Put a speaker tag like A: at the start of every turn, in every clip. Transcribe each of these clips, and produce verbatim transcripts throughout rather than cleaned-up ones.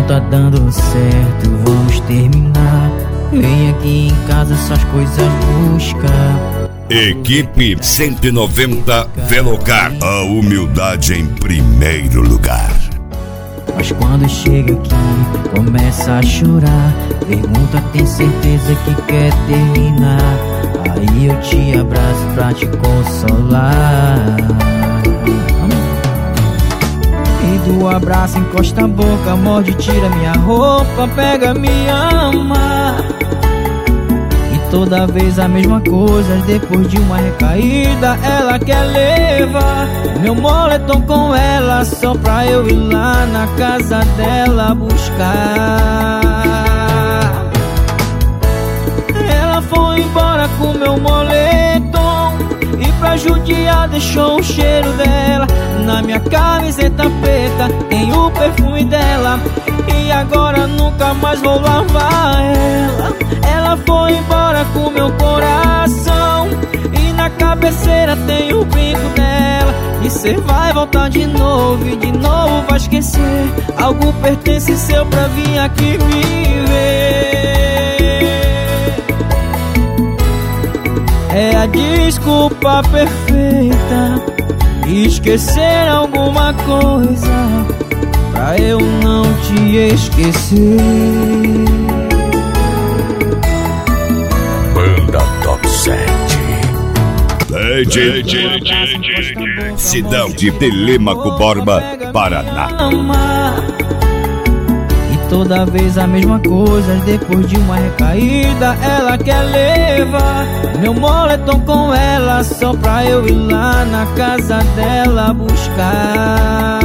A: tá dando certo, vamos terminar. Vem aqui em casa, essas coisas busca.
B: Equipe cento e noventa Velocar, a humildade em primeiro lugar.
A: Mas quando chega aqui, começa a chorar. Pergunta, tem certeza que quer terminar? Aí eu te abraço pra te consolar. E do abraço encosta a boca, morde, tira minha roupa, pega, me ama. E toda vez a mesma coisa, depois de uma recaída ela quer levar meu moletom com ela, só pra eu ir lá na casa dela buscar. Ela foi embora com meu moletom e pra judiar deixou o cheiro dela na minha camiseta preta, tem o perfume dela. E agora nunca mais vou lavar ela. Ela foi embora com meu coração e na cabeceira tem o brinco dela. E cê vai voltar de novo e de novo vai esquecer. Algo pertence seu pra vir aqui me ver. É a desculpa perfeita, esquecer alguma coisa pra eu não te esquecer.
B: Banda Top sete. D J Sidão de Telêmaco Borba, Paraná.
A: E toda vez a mesma coisa, depois de uma recaída ela quer levar meu moletom com ela, só pra eu ir lá na casa dela buscar.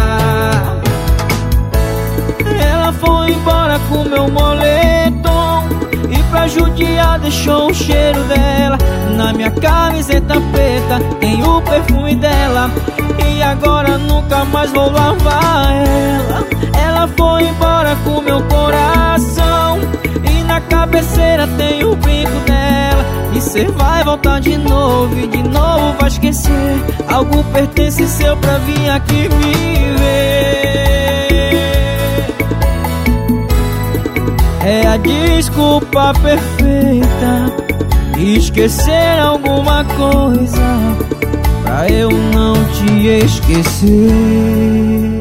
A: Ela foi embora com meu moletom e pra judiar deixou o cheiro dela na minha camiseta preta, tem o perfume dela. E agora nunca mais vou lavar ela. Ela foi embora com meu coração e na cabeceira tem o brinco dela. E cê vai voltar de novo e de novo vai esquecer. Algo pertence seu pra vir aqui me ver. É a desculpa perfeita, esquecer alguma coisa pra eu não te esquecer.